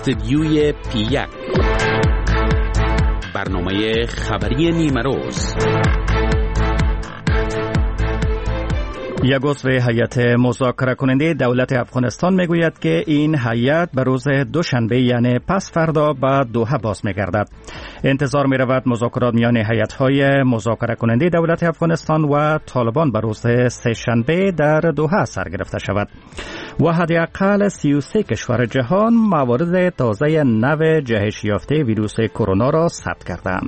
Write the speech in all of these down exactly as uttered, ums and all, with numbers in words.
استدیوی پی یک، برنامه خبری نیمه روز. یک عضو هیئت مذاکره کننده دولت افغانستان میگوید که این هیئت به روز دوشنبه یعنی پس فردا به دوحه باز میگردد. انتظار می رود مذاکرات میان هیئت‌های مذاکره کننده دولت افغانستان و طالبان به روز سه شنبه در دوحه سر گرفته شود. و حداقل سی و سه کشور جهان موارد تازه نو جهش یافته ویروس کرونا را ثبت کردند.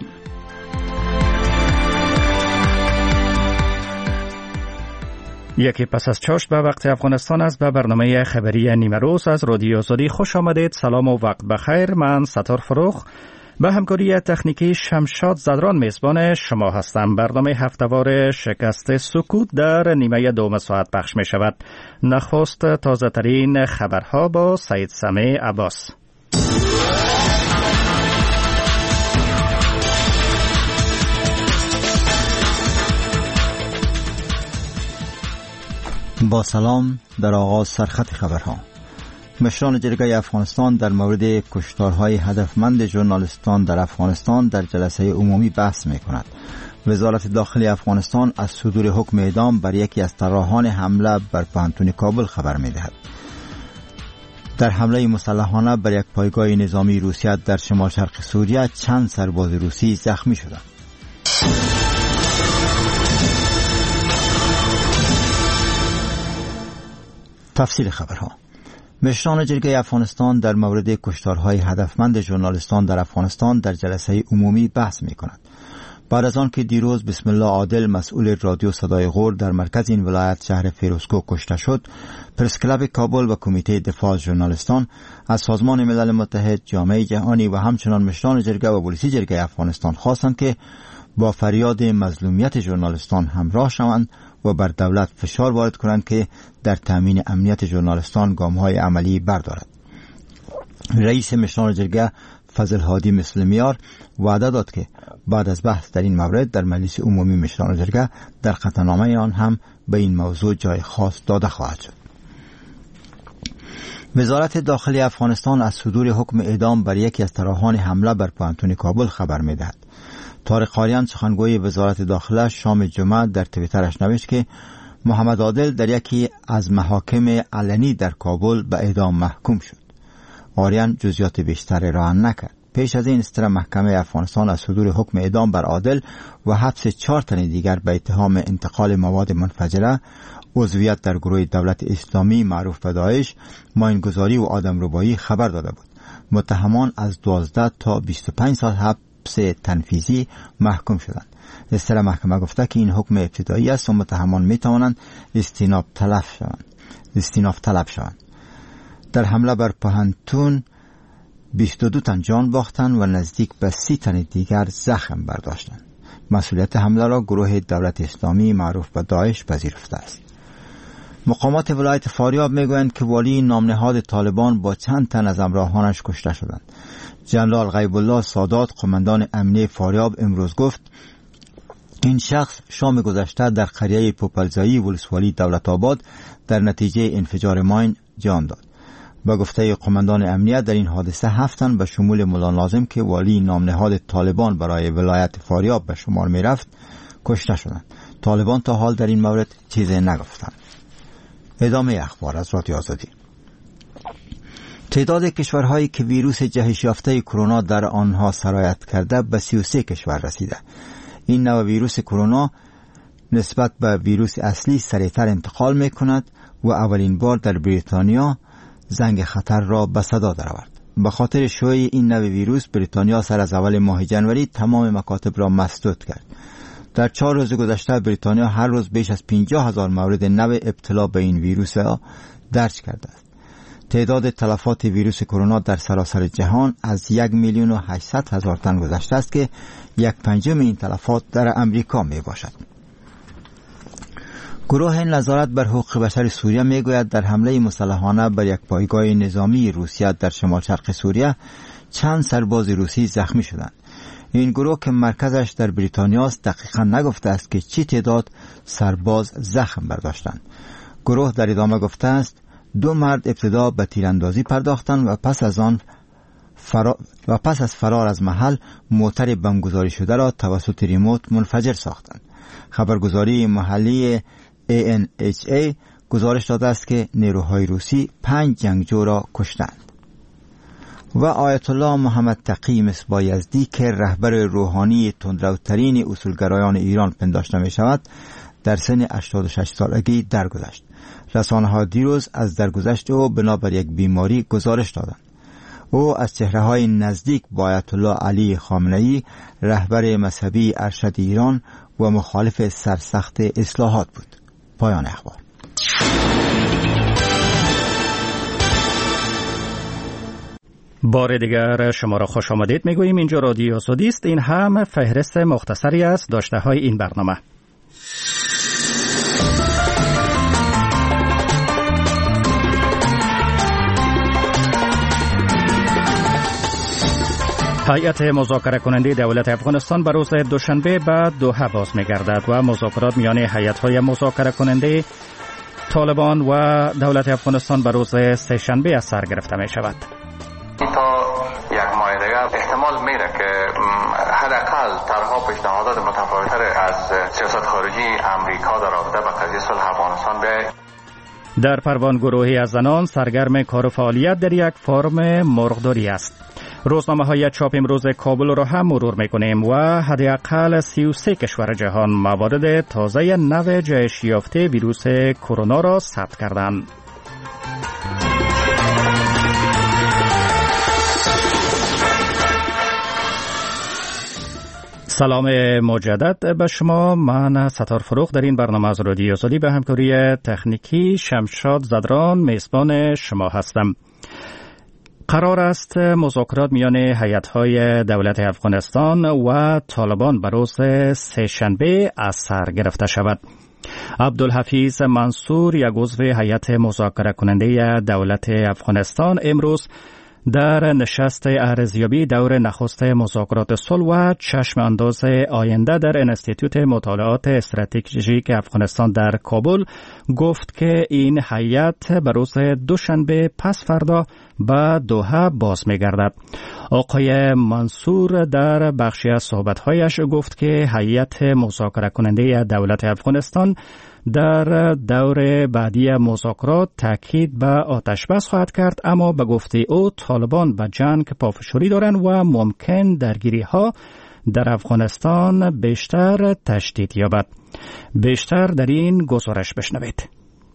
یکی پس از چاشت به وقت افغانستان است. به برنامه خبری نیمه روز از رادیو آزادی خوش آمدید. سلام و وقت بخیر. من ستار فروخ به همکاری تکنیکی شمشاد زدران میزبان شما هستم. برنامه هفته‌وار شکست سکوت در نیمه دوم ساعت پخش می شود. نخست تازه ترین خبرها با سید سمیع عباس. با سلام. در آغاز سرخط خبرها: مشران جرگه افغانستان در مورد کشتارهای هدفمند ژورنالیستان در افغانستان در جلسه عمومی بحث می کند. وزارت داخلی افغانستان از صدور حکم اعدام بر یکی از طراحان حمله بر پوهنتون کابل خبر می دهد. در حمله مسلحانه بر یک پایگاه نظامی روسیه در شمال شرق سوریه چند سرباز روسی زخمی شدند. تفصیل خبرها: مشران جرگه افغانستان در مورد کشتارهای هدفمند ژورنالیستان در افغانستان در جلسه عمومی بحث می کند. بعد از آن که دیروز بسم الله عادل مسئول رادیو صدای غور در مرکز این ولایت شهر فیروزکوه کشته شد، پرس کلاب کابل و کمیته دفاع از ژورنالیستان از سازمان ملل متحد، جامعه جهانی و همچنان مشران جرگه و پلیس جرگه افغانستان خواستند که با فریاد مظلومیت ژورنالیستان همراه شوند و بر دولت فشار وارد کنند که در تامین امنیت ژورنالیستان گام‌های عملی بردارد. رئیس مشران جرگه فضل هادی مسلمیار وعده داد که بعد از بحث در این مورد در مجلس عمومی مشران جرگه در قطعنامه آن هم به این موضوع جای خاص داده خواهد شد. وزارت داخلی افغانستان از صدور حکم اعدام بر یکی از طراحان حمله بر پوهنتون کابل خبر می‌دهد. طارق قاریان سخنگوی وزارت داخله شام جمعه در توییترش نوشت که محمد عادل در یکی از محاکم علنی در کابل به اعدام محکوم شد. قاریان جزئیات بیشتری را نکرد. پیش از این ستر محکمه افغانستان از صدور حکم اعدام بر عادل و حبس چهار تن دیگر به اتهام انتقال مواد منفجره، عضویت در گروه دولت اسلامی معروف به داعش، ماینگذاری و آدمربایی خبر داده بود. متهمان از دوازده تا بیست و پنج سال حبس تنفیذی محکوم شدند. استر محکمه گفته که این حکم ابتدایی است و متهمان می توانند استیناف طلب شوند. استیناف طلب شوند. در حمله بر پوهنتون بیست و دو تن جان باختند و نزدیک به سی تن دیگر زخم برداشتند. مسئولیت حمله را گروه دولت اسلامی معروف به داعش پذیرفته است. مقامات ولایت فاریاب میگویند که والی نامنهاد طالبان با چند تن از همراهانش کشته شدند. جنرال غیب الله سادات قماندان امنیه فاریاب امروز گفت این شخص شام گذشته در قریه پوپلزایی ولسوالی دولت آباد در نتیجه انفجار ماین جان داد. با گفته قماندان امنیه در این حادثه هفت تن به شمول مولا ناظم که والی نامنهاد طالبان برای ولایت فاریاب به شمار می رفت کشته شدند. طالبان تا حال در این مورد چیزی نگفتند. ادامه اخبار از رادیو آزادی. تعداد کشورهایی که ویروس جهش یافته کرونا در آنها سرایت کرده به سی و سه کشور رسیده. این نوع ویروس کرونا نسبت به ویروس اصلی سریعتر انتقال می کند و اولین بار در بریتانیا زنگ خطر را به صدا درآورد. به خاطر شیوع این نوع ویروس بریتانیا سر از اول ماه جنوری تمام مکاتب را مسدود کرد. در چهار روز گذشته بریتانیا هر روز بیش از پنجاه هزار مورد نو ابتلا به این ویروس را درج کرده است. تعداد تلفات ویروس کرونا در سراسر جهان از یک میلیون و هشتصد هزار تن گذشته است که یک پنجم این تلفات در امریکا می باشد. گروه نظارت بر حقوق بشر سوریه می گوید در حمله مسلحانه بر یک پایگاه نظامی روسیه در شمال شرق سوریه چند سرباز روسی زخمی شدند. این گروه که مرکزش در بریتانیا است دقیقا نگفته است که چی تعداد سرباز زخم برداشتند. گروه در ادامه گفته است دو مرد ابتدا به تیراندازی پرداختند و پس از آن فرا... و پس از فرار از محل موتر بمبگذاری شده را توسط ریموت منفجر ساختند. خبرگزاری محلی ای ان اچ ای گزارش داده است که نیروهای روسی پنج جنگجو را کشتند. و آیت الله محمد تقی مصباح-یزدی که رهبر روحانی تندروترین اصولگرایان ایران پنداشته می شود در سن هشتاد و شش سالگی درگذشت. رسانه‌ها دیروز از درگذشت او بنابر یک بیماری گزارش دادند. او از چهره‌های نزدیک با آیت الله علی خامنه‌ای رهبر مذهبی ارشد ایران و مخالف سرسخت اصلاحات بود. پایان اخبار. بار دیگر شما را خوش آمدید میگوییم. اینجا رادیو آزادی است. این هم فهرست مختصری از داشته های این برنامه. هیئت مذاکره کننده دولت افغانستان به روز دوشنبه به دوحه باز می‌گردد و مذاکرات میان هیئت‌های مذاکره کننده طالبان و دولت افغانستان به روز سه‌شنبه از سر گرفته می‌شود. تا یک ماه دیگر احتمال میره که حداقل طرح‌ها پیشنهادات متفاوت‌تر از سیاست خارجی امریکا در رابطه با قضیه صلح افغانستان بیاید. در پروان گروهی از زنان سرگرم کار و فعالیت در یک فرم مرغداری است. روزنامه های چاپ امروز کابل را هم مرور میکنیم و حداقل سی و سه کشور جهان موارد تازه نو جهش یافته ویروس کرونا را ثبت کردند. سلام مجدد به شما. من ستار فروخ در این برنامه از رادیو آزادی به همکاری تکنیکی شمشاد زدران میزبان شما هستم. قرار است مذاکرات میان هیئت‌های دولت افغانستان و طالبان به روز سه‌شنبه از سر گرفته شود. عبدالحفیظ منصور، یک عضو هیئت مذاکره کننده دولت افغانستان، امروز در نشست ارزیابی دور نخست مذاکرات صلح و چشم انداز آینده در انستیتوت مطالعات استراتژیک افغانستان در کابل گفت که این هیئت به روز دوشنبه پس فردا به دوحه باز می‌گردد. آقای منصور در بخشی از صحبت‌هایش گفت که هیئت مذاکره کننده دولت افغانستان در دور بعدی مذاکرات تاکید به آتش بس خواهد کرد، اما به گفته او طالبان به جنگ پافشاری دارند و ممکن درگیری ها در افغانستان بیشتر تشدید یابد. بیشتر در این گزارش بشنوید.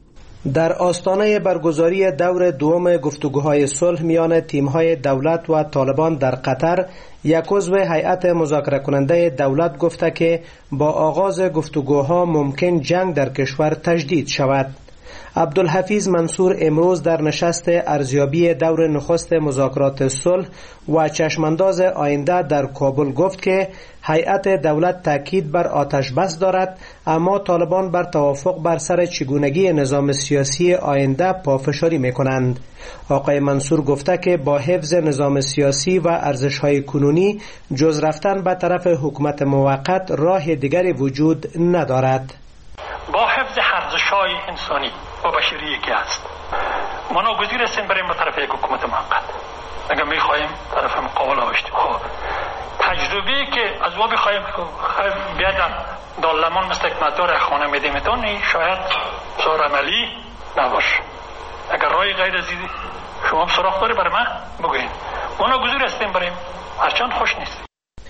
در آستانه برگزاری دور دوم گفتگوهای صلح میان تیم‌های دولت و طالبان در قطر، یک عضو هیئت مذاکره کننده دولت گفته که با آغاز گفتگوها ممکن جنگ در کشور تجدید شود. عبدالحفیظ منصور امروز در نشست ارزیابی دور نخست مذاکرات صلح و چشمانداز آینده در کابل گفت که هیئت دولت تاکید بر آتش بس دارد، اما طالبان بر توافق بر سر چگونگی نظام سیاسی آینده پافشاری می‌کنند. آقای منصور گفته که با حفظ نظام سیاسی و ارزش‌های کنونی جز رفتن به طرف حکومت موقت راه دیگری وجود ندارد. با حفظ ارزش‌های انسانی و بشری که است، ما ناگزیر هستیم بریم به طرف یک حکومت موقت. اگر می‌خوایم طرف مقابل آشتی خب تجربه‌ای که از ما بخوایم بیادن دالمان مثل یک مدار خانه میدیمتون شاید بسیار عملی نباشه. اگر رای غیر از این شما سراغ داری برای من بگوین، ما ناگزیر هستیم بریم، هرچند خوش نیست.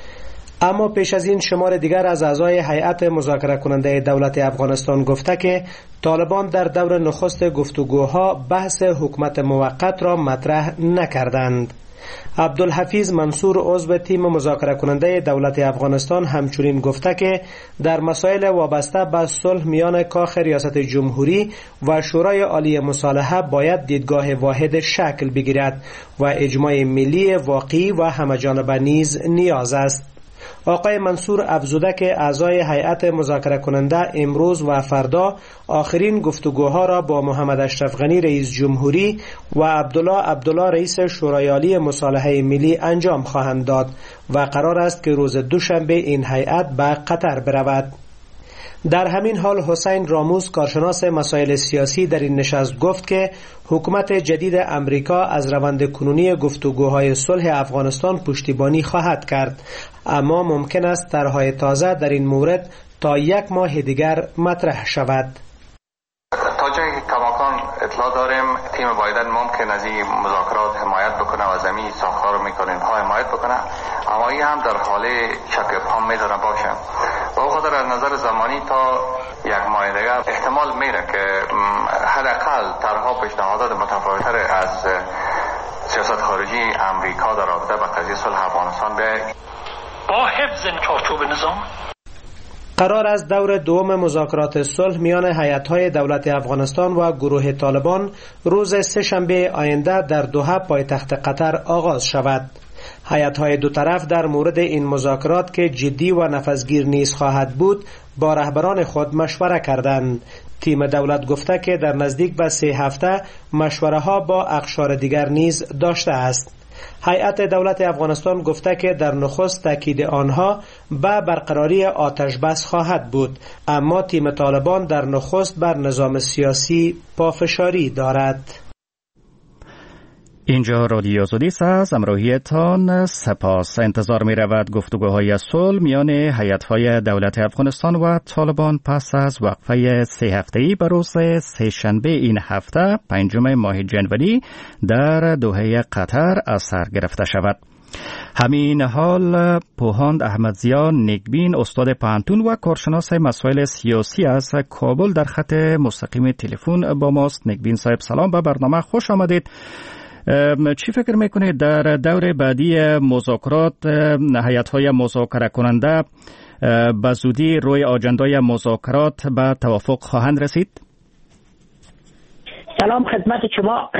اما پیش از این شمار دیگر از اعضای هیئت مذاکره کننده دولت افغانستان گفته که طالبان در دور نخست گفتگوها بحث حکومت موقت را مطرح نکردند. عبدالحفیظ منصور عضو تیم مذاکره کننده دولت افغانستان همچنین گفته که در مسائل وابسته به صلح میان کاخ ریاست جمهوری و شورای عالی مصالحه باید دیدگاه واحد شکل بگیرد و اجماع ملی واقعی و همه‌جانبه نیز نیاز است. آقای منصور افزوده که اعضای هیئت مذاکره کننده امروز و فردا آخرین گفتگوها را با محمد اشرف غنی رئیس جمهوری و عبدالله عبدالله رئیس شورای عالی مصالحه ملی انجام خواهند داد و قرار است که روز دوشنبه این هیئت به قطر برود. در همین حال حسین راموز کارشناس مسائل سیاسی در این نشست گفت که حکومت جدید امریکا از روند کنونی گفتگوهای صلح افغانستان پشتیبانی خواهد کرد، اما ممکن است طرح‌های تازه در این مورد تا یک ماه دیگر مطرح شود. تا جایی که کماکان اطلاع داریم تیم بایدن ممکن از این مذاکرات حمایت بکنه و زمین ساختار رو میکنه اینها حمایت بکنه، اما این هم در حال شک ابهام میذاره باشه و او خاطر از نظر زمانی تا یک ماه دیگر احتمال میره که حداقل طرحها پیشنهادات متفاوت‌تر از سیاست خارجی امریکا در رابطه با قضیه صلح افغانستان به با حفظ چارچوب نظام. قرار است دور دوم مذاکرات صلح میان هیئت‌های دولت افغانستان و گروه طالبان روز سه‌شنبه آینده در دوحه پایتخت قطر آغاز شود. هیئت‌های دو طرف در مورد این مذاکرات که جدی و نفسگیر نیز خواهد بود با رهبران خود مشوره کردند. تیم دولت گفته که در نزدیک به سه هفته مشوره ها با اقشار دیگر نیز داشته است. هیئت دولت افغانستان گفته که در نخست تاکید آنها به برقراری آتش بس خواهد بود، اما تیم طالبان در نخست بر نظام سیاسی پافشاری دارد. اینجا رادیو زودیس است. همراهیتان سپاس. انتظار می رود گفتگوهای صلح میان هیئت‌های دولت افغانستان و طالبان پس از وقفه سه هفته‌ای به روز سه شنبه این هفته پنجم ماه جنوری در دوحه قطر از سر گرفته شود. همین حال پوهاند احمدزیا نیکبین استاد پانتون و کارشناس مسائل سیاسی از کابل در خط مستقیم تلفن با ماست. نیکبین صاحب سلام، به برنامه خوش آمدید. چی فکر میکنید در دور بعدی مذاکرات هیئت‌های مذاکره کننده به زودی روی آجندای مذاکرات به توافق خواهند رسید؟ سلام خدمت شما.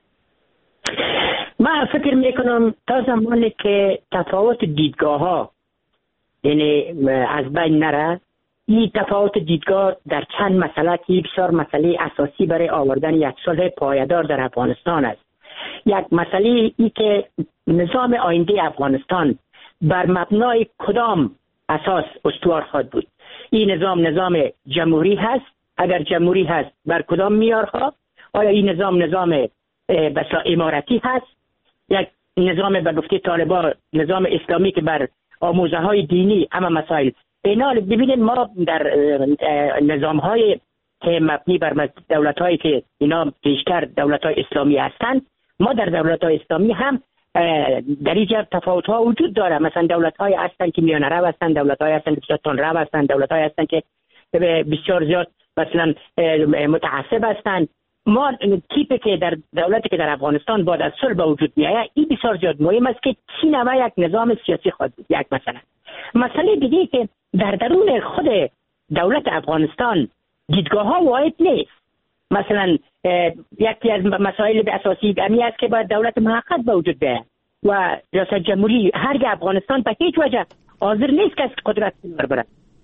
من فکر میکنم تا زمانی که تفاوت دیدگاه ها یعنی از بین نره، این تفاوت دیدگاه در چند مسئله که بسیار مسئله اساسی برای آوردن یک صلح پایدار در افغانستان است. یک مسئله ای که نظام آینده افغانستان بر مبنای کدام اساس استوار خواهد بود. این نظام نظام جمهوری هست؟ اگر جمهوری هست بر کدام معیارها؟ آیا این نظام نظام بسا امارتی هست؟ یک نظام به گفته طالبان نظام اسلامی که بر آموزه های دینی اما مسائل اینا. ببینید ما در نظام های که مبنی بر دولت هایی که اینا بیشتر دولت های اسلامی هستند، ما در دولت های اسلامی هم در اینجا تفاوت ها وجود داره. مثلا دولت های هستند که میانه رو هستند، دولت های هستند که بسیار تند رو هستند، دولت های هستند که بسیار زیاد مثلا متعصب هستند. ما تیپی که در دولتی که در افغانستان بعد از صلح به وجود میآید این بسیار زیاد مهم است که چی نوع یک نظام سیاسی خواهد بود. یک مثلا مسئله دیگه که در درون خود دولت افغانستان دیدگاه ها واحد نیست. مثلا یکی از مسائل اساسی امی است که باید دولت محقق به وجود بیاید و ریاست جمهوری هرگاه افغانستان به هیچ وجه حاضر نیست که قدرت ببره.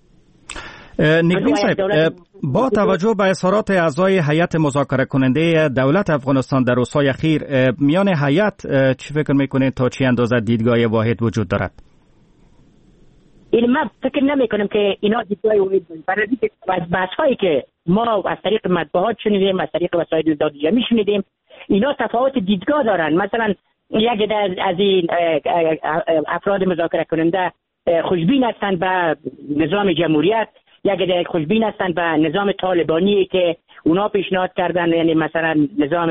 نیکبین صاحب، با توجه به اظهارات اعضای هیئت مذاکره کننده دولت افغانستان در روزهای اخیر، میان هیئت چی فکر میکنید تا چی اندازه دیدگاه واحد وجود دارد؟ این من فکر نمی کنم که اینا دیدگاه واحد برای از بحث هایی که ما از طریق مطبوعات شنیدیم، از طریق وسایل داد جمعی شنیدیم، اینا تفاوت دیدگاه دارن. مثلا یک از این افراد مذاکره کننده خوشبین هستند به نظام جمهوریت، یک دیگه خوشبین هستند به نظام طالبانی که اونا پیشنهاد کردن، یعنی مثلا نظام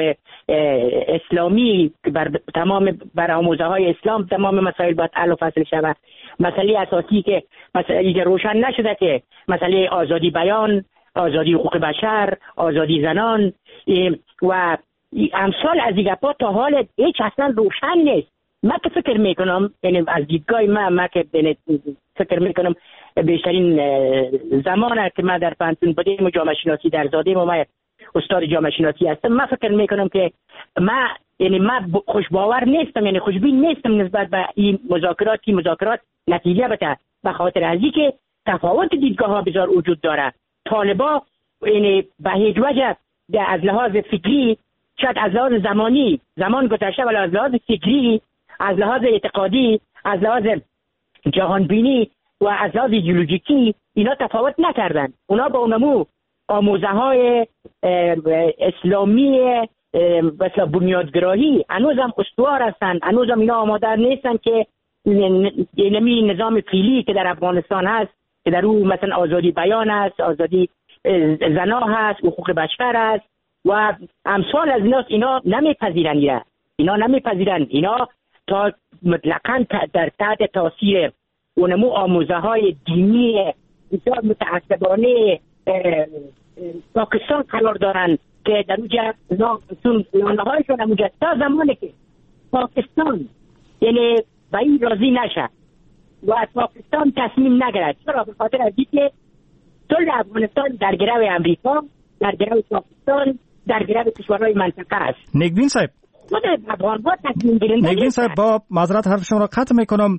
اسلامی بر تمام بر آموزه های اسلام تمام مسائل باید حل و فصل شود. مسئله اساسی که مسئله روشن نشده که مسئله آزادی بیان، آزادی حقوق بشر، آزادی زنان و امثال از این گپا تا حال هیچ اصلا روشن نیست. من که فکر میکنم، یعنی از دیدگاه من من که فکر میکنم بیشترین زمانه که من در پانتون بودیم و جامعه شناسی در زادیم و من استاد جامعه شناسی هستم، من فکر میکنم که من یعنی من خوشباور نیستم، یعنی خوشبین نیستم نسبت به این مذاکرات که مذاکرات نتیجه بده، به خاطر ازی که تفاوت دیدگاه ها بسیار وجود داره. طالبا یعنی به هیچ وجه از لحاظ فکری، شاید از لحاظ زمانی زمان گذشته، ولی از لحاظ فکری، از لحاظ اعتقادی، از لحاظ جهانبینی و از لحاظ ایدئولوژیکی اینا تفاوت نکردن. اونا با اونمو آموزه های اسلامی مثلا بنیادگرایی هنوزم استوار هستن، هنوزم اینا آماده نیستن که اینمی نظام فعلی که در افغانستان هست که در اون مثلا آزادی بیان است، آزادی زنا هست، حقوق بشر است و امثال از اینا اینا نمیپذیرن. اینا اینا نمیپذیرن. اینا تا مطلقاً در تحت تاثیر اونمو آموزه های دینی بسیار متعصبانه پاکستان قرار دارن که در اونجا لانه هایشون همونجا تا زمانی که پاکستان یعنی به این راضی نشه و پاکستان تصمیم نگیرد. چرا؟ به خاطر از اینکه صلح افغانستان در گرو امریکا، در گرو پاکستان، در گرو کشورهای منطقه است. نگبین صاحب نگبین صاحب با معذرت حرف شما را قطع میکنم.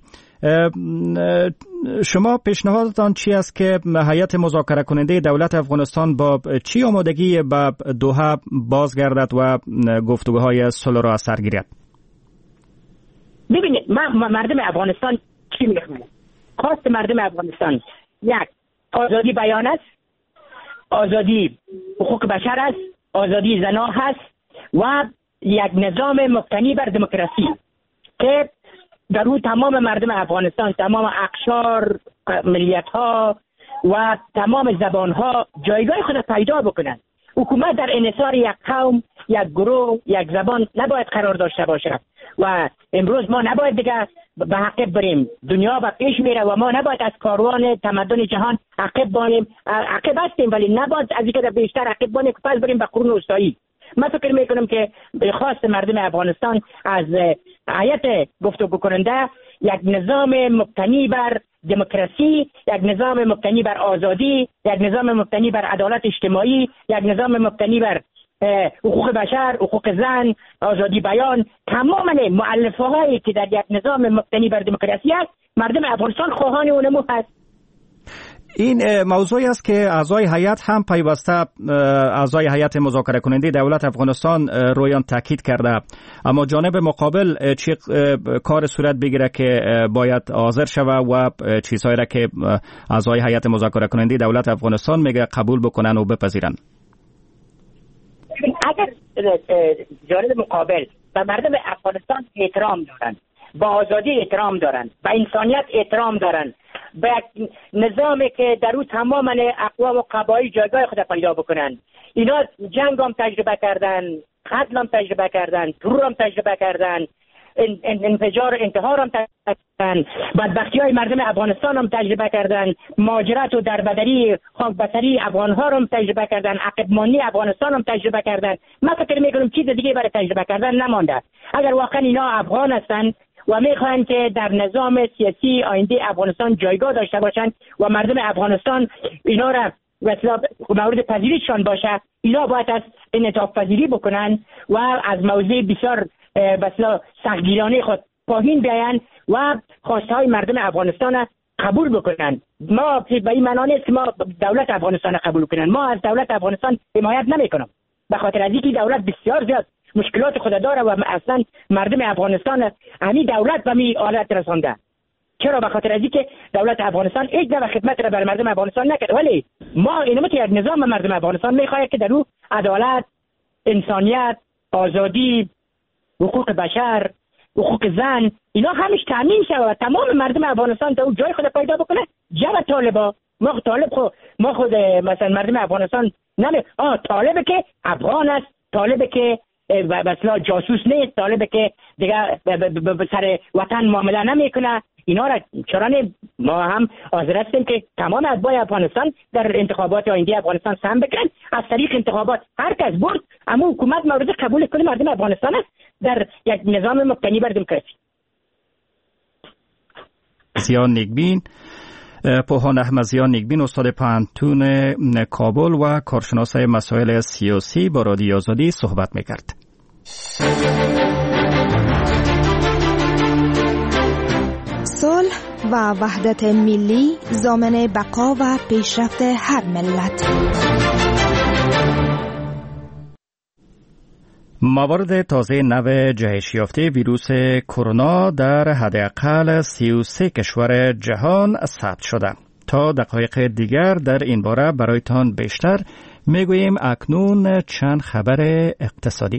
شما پیشنهادتان چی است که هیئت مذاکره کننده دولت افغانستان با چی آمادگی به دوحه بازگردد و گفتگوهای صلح را از سر گیرد؟ ببینید من مردم افغانستان چی میخوام؟ خواست مردم افغانستان یک آزادی بیان است، آزادی حقوق بشر است، آزادی زنا هست و یک نظام مبتنی بر دموکراسی که در اون تمام مردم افغانستان، تمام اقشار، ملیت ها و تمام زبان ها جایگاه خود پیدا بکنند. حکومت در انحصار یک قوم، یک گروه، یک زبان نباید قرار داشته باشد و امروز ما نباید دیگه به عقب بریم. دنیا به پیش میره و ما نباید از کاروان تمدن جهان عقب بانیم. عقب هستیم ولی نباید از اینکه بیشتر عقب بانیم که پس بریم به قرون وسطایی. من فکر میکنم که به خواست مردم افغانستان از هیئت گفتگو کننده یک نظام مبتنی بر دموکراسی، یک نظام مبتنی بر آزادی، یک نظام مبتنی بر عدالت اجتماعی، یک نظام مبتنی بر حقوق بشر، حقوق زن، آزادی بیان، تمام مؤلفه هایی که در یک نظام مبتنی بر دموکراسی است، مردم افغانستان خواهان اونمو هست. این موضوعی است که اعضای هیئت هم پیوسته اعضای هیئت مذاکره کننده دولت افغانستان روی آن تاکید کرده، اما جانب مقابل چه کار صورت بگیره که باید حاضر شود و چیزهایی را که اعضای هیئت مذاکره کننده دولت افغانستان میگه قبول بکنن و بپذیرن؟ اگر جانب مقابل و مردم افغانستان احترام دارن، با آزادی احترام دارن، با انسانیت احترام دارن، به یک نظامی که در او تماما اقوام و قبایل جایگاه خود پیدا بکنن. اینا جنگ هم تجربه کردن، قتل هم تجربه کردن، ترور هم تجربه کردن، انفجار انتحار هم تجربه کردن، بدبختی های مردم افغانستان هم تجربه کردن، مهاجرت و دربدری خاکبسری افغان ها هم تجربه کردن، عقب ماندگی افغانستان هم تجربه کردن. من فکر میکنم چیز دیگه برای تجربه کردن نمانده. اگر واقعا اینا افغان هستن و میخواهند که در نظام سیاسی آینده افغانستان جایگاه داشته باشند و مردم افغانستان اینا را مثلا مورد پذیریشان باشه، اینا باید از انعطاف پذیری بکنن و از موضوع بسیار مثلا سختگیرانه خود پایین بیاین و خواستهای مردم افغانستان قبول بکنن. ما به این معنی نیست که ما دولت افغانستان قبول کنن. ما از دولت افغانستان حمایت نمیکنم، به خاطر از اینکه دولت بسیار زیاد مشکلات خود داره و اصلا مردم افغانستان همین دولت به می حالت رسانده. چرا؟ به خاطر از اینکه دولت افغانستان هیچ نوع خدمت را بر مردم افغانستان نکرد، ولی ما اینم که یک نظام مردم افغانستان میخواهد که در او عدالت، انسانیت، آزادی، حقوق بشر، حقوق زن اینا همش تامین شود و تمام مردم افغانستان در او جای خود پیدا بکنه. جواب طالبا ما طالب خود ما خود مثلا مردم افغانستان نمی آ طالبه که افغان است، طالبه که مثلا جاسوس نیست، طالبه که دیگه به سر وطن معامله نمیکنه. اینا را چرا نه ما هم حاضر هستیم که تمام اتباع افغانستان در انتخابات آینده افغانستان سهم بکنن. از طریق انتخابات هر کس برد اما حکومت مورد قبول کل مردم افغانستان است در یک نظام مبتنی بر دموکراسی. زیان نیکبین، پوهان احمدزیان نیکبین، استاد پانتون کابل و کارشناس مسائل سیاسی با رادیو آزادی صحبت میکرد. صلح و وحدت ملی ضامن بقا و پیشرفت هر ملت. موارد تازه نو جهش یافته ویروس کرونا در حداقل سی و سه کشور جهان ثبت شده. تا دقایق دیگر در این باره برایتان بیشتر میگوییم. اکنون چند خبر اقتصادی.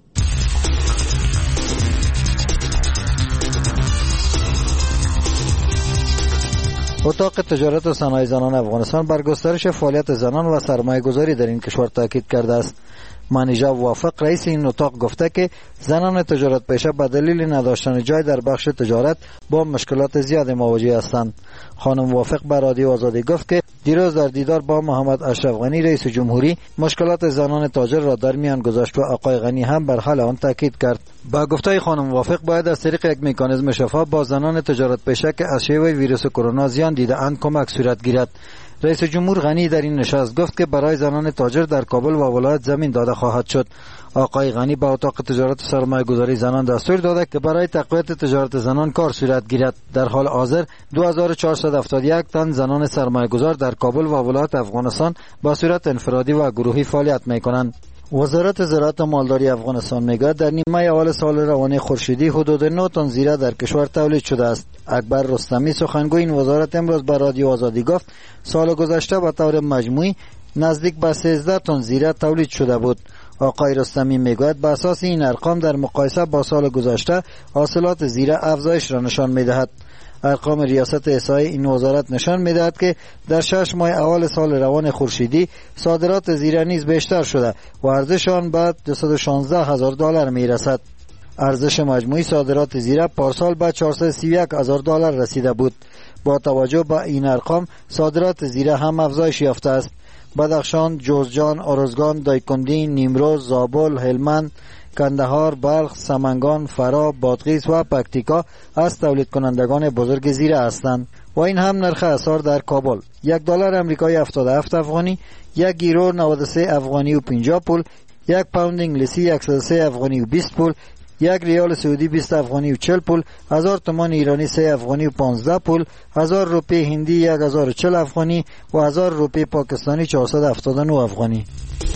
اتاق تجارت و صنایع زنان افغانستان بر گسترش فعالیت زنان و سرمایه گذاری در این کشور تاکید کرده است. منیژا وافق رئیس این اتاق گفته که زنان تجارت پیشه به دلیل نداشتن جای در بخش تجارت با مشکلات زیاد مواجه هستند. خانم وافق به رادیو آزادی گفت که دیروز در دیدار با محمد اشرف غنی رئیس جمهوری مشکلات زنان تاجر را در میان گذاشت و آقای غنی هم بر حل آن تاکید کرد. با گفته خانم وافق باید از طریق یک مکانیزم شفاف با زنان تجارت پیشه که از شیوه ویروس کرونا زیان دیده اند کمک صورت گیرد. رئیس جمهور غنی در این نشست گفت که برای زنان تاجر در کابل و ولایت زمین داده خواهد شد. آقای غنی به اتاق تجارت و سرمایه گذاری زنان دستور داده که برای تقویت تجارت زنان کار صورت گیرد. در حال حاضر دو هزار و چهارصد و هفتاد و یک تن زنان سرمایه گذار در کابل و ولایت افغانستان با صورت انفرادی و گروهی فعالیت میکنند. وزارت زراعت و مالداری افغانستان میگوید در نیمه اول سال روان خورشیدی حدود نه تن زیره در کشور تولید شده است. اکبر رستمی سخنگوی این وزارت امروز به رادیو آزادی گفت سال گذشته به طور مجموعی نزدیک به سیزده تن زیره تولید شده بود. آقای رستمی میگوید به اساس این ارقام در مقایسه با سال گذشته حاصلات زیره افزایش را نشان میدهد. ارقام ریاست احصایی این وزارت نشان میدهد که در شش ماه اول سال روان خورشیدی صادرات زیره نیز بیشتر شده و ارزش آن به دویست و شانزده هزار دلار میرسد. ارزش مجموعی صادرات زیره پارسال به چهارصد و سی و یک هزار دلار رسیده بود. با توجه به این ارقام صادرات زیره هم افزایش یافته است. بدخشان، جوزجان، ارزگان، دایکنډی، نیمروز، زابل، هلمند، کندهار، بلخ، سمنگان، فرا، بادغیس و پکتیکا از تولید کنندگان بزرگ زیره هستند و این هم نرخ اسعار در کابل: یک دلار امریکایی هفتاد و هفت افغانی، یک یورو نود و سه افغانی و پنجاه پول، یک پوند انگلیسی صد و سه افغانی و بیست پول، یک ریال سعودی بیست افغانی و چهل پول، هزار تومان ایرانی سه افغانی و پانزده پول، هزار روپی هندی یک هزار و چهل افغانی و هزار روپی پاکستانی چهارصد و هفتاد و نه افغانی.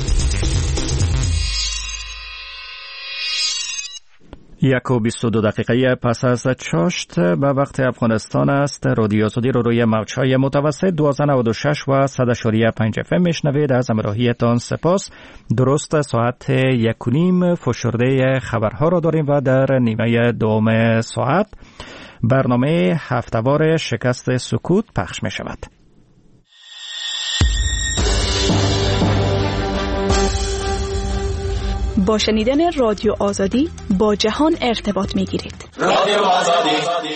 یک و بیست و دو دقیقه پس از چاشت به وقت افغانستان است. رادیو آزادی رو روی موج‌های متوسط دویست و نود و شش و صد و پنج اف ام میشنوید. از همراهیتان سپاس. درست ساعت یک و نیم فشرده خبرها را داریم و در نیمه دوم ساعت برنامه هفته‌وار شکست سکوت پخش می شود. با شنیدن رادیو آزادی با جهان ارتباط می گیرید. رادیو آزادی.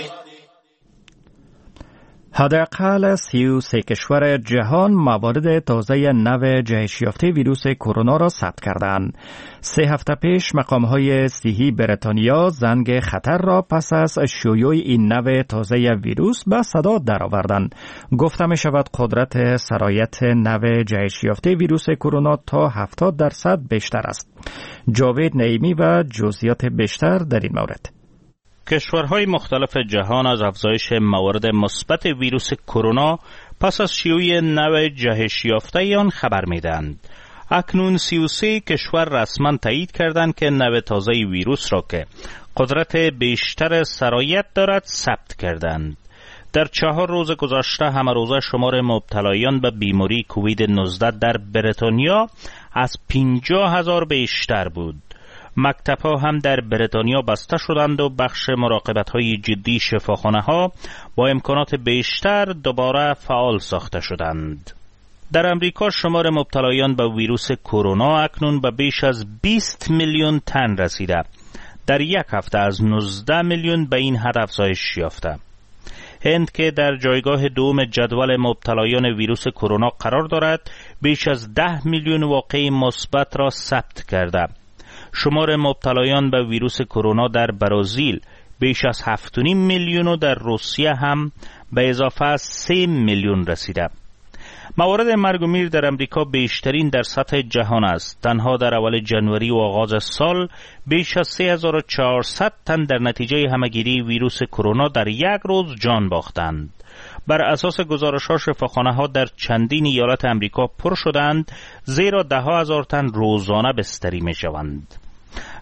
حداقل سی و سه کشور جهان موارد تازه نو جهش یافته ویروس کرونا را ثبت کردند. سه هفته پیش مقام‌های صحی بریتانیا زنگ خطر را پس از شیوع این نو تازه ویروس به صدا درآوردند. گفته می شود قدرت سرایت نو جهش یافته ویروس کرونا تا هفتاد درصد بیشتر است. جاوید نعیمی و جزئیات بیشتر در این مورد. کشورهای مختلف جهان از افزایش موارد مثبت ویروس کرونا پس از شیوع نو جهش یافته آن خبر میدهند. اکنون سی و سه کشور رسما تایید کردند که نو تازه ویروس را که قدرت بیشتر سرایت دارد ثبت کردند. در چهار روز گذشته همه روزه شمار مبتلایان به بیماری کووید نوزده در بریتانیا از پنجاه هزار بیشتر بود. مکتب‌ها هم در بریتانیا بسته شدند و بخش مراقبت‌های جدی شفاخانه‌ها با امکانات بیشتر دوباره فعال ساخته شدند. در امریکا شمار مبتلایان به ویروس کرونا اکنون به بیش از بیست میلیون تن رسیده. در یک هفته از نوزده میلیون به این حد افزایش یافته. هند که در جایگاه دوم جدول مبتلایان ویروس کرونا قرار دارد، بیش از ده میلیون واقعه مثبت را ثبت کرده. شمار مبتلایان به ویروس کرونا در برزیل بیش از هفت و نیم میلیون و در روسیه هم به اضافه از سه میلیون رسیده. موارد مرگ و میر در امریکا بیشترین در سطح جهان است. تنها در اول جنوری و آغاز سال بیش از سه هزار و چهارصد تن در نتیجه همهگیری ویروس کرونا در یک روز جان باختند. بر اساس گزارش‌ها شفاخانه‌ها در چندین ایالت امریکا پر شدند، زیرا ده ها هزار تن روزانه بستری می‌شوند.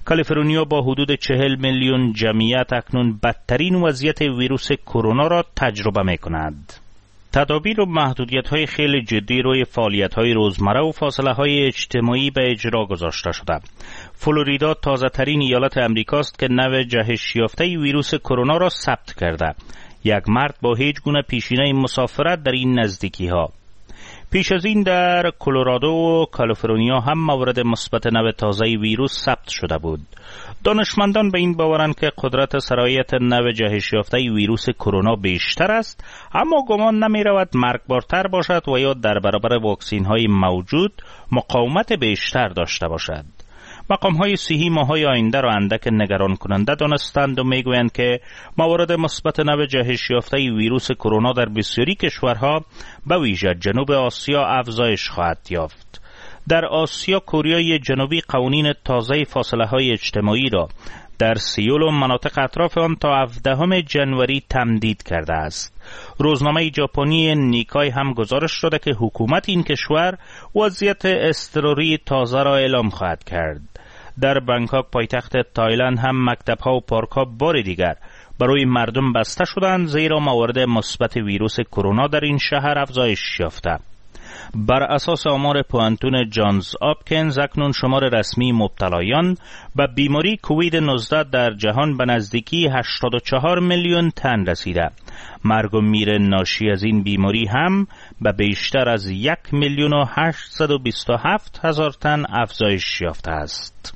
کالیفرنیا با حدود چهل میلیون جمعیت اکنون بدترین وضعیت ویروس کرونا را تجربه می کند. تدابیر و محدودیت‌های خیلی جدی روی فعالیت‌های روزمره و فاصله‌های اجتماعی به اجرا گذاشته شده. فلوریدا تازه‌ترین ایالت امریکاست که نوع جهش یافته ویروس کرونا را ثبت کرده. یک مرد با هیچ گونه پیشینه مسافرت در این نزدیکی‌ها. پیش از این در کلرادو و کالیفرنیا هم مورد مثبت نوع تازه ویروس ثبت شده بود. دانشمندان به این باورند که قدرت سرایت نوع جهش یافته ویروس کرونا بیشتر است، اما گمان نمی رود مرگبارتر باشد و یا در برابر واکسین های موجود مقاومت بیشتر داشته باشد. مقام های صحی ماهای آینده را اندک نگران کننده دانستند و می گویند که موارد مثبت نوع جهش یافته ویروس کرونا در بسیاری کشورها به ویژه جنوب آسیا افزایش خواهد یافت. در آسیا کوریای جنوبی قوانین تازه فاصله های اجتماعی را در سیول و مناطق اطراف آن تا هفدهم ژانویه تمدید کرده است. روزنامه ژاپنی نیکای هم گزارش داده که حکومت این کشور وضعیت اضطراری تازه را اعلام خواهد کرد. در بانکوک پایتخت تایلند هم مکتب‌ها و پارک‌ها بار دیگر برای مردم بسته شدند، زیرا موارد مثبت ویروس کرونا در این شهر افزایش یافته. بر اساس آمار پوانتون جانز آپکینز اکنون شمار رسمی مبتلایان به بیماری کووید نوزده در جهان به نزدیکی هشتاد و چهار میلیون تن رسیده. مرگ و میر ناشی از این بیماری هم به بیشتر از یک میلیون و هشتصد و بیست و هفت هزار تن افزایش یافته است.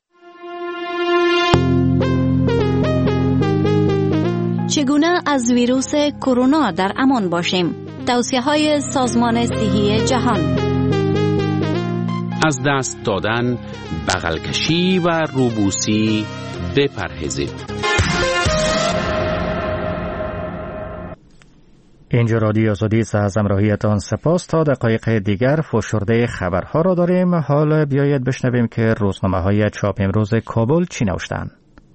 چگونه از ویروس کرونا در امان باشیم؟ توصیه‌های سازمان صحی جهان. از دست دادن، بغل کشی و روبوسی بپرهیزید. اینجا رادیو آزادی است، از همراهیتان سپاس. تا دقایق دیگر فشرده خبرها را داریم. حال بیایید بشنویم که روزنامه‌های چاپ امروز کابل چی نوشتند.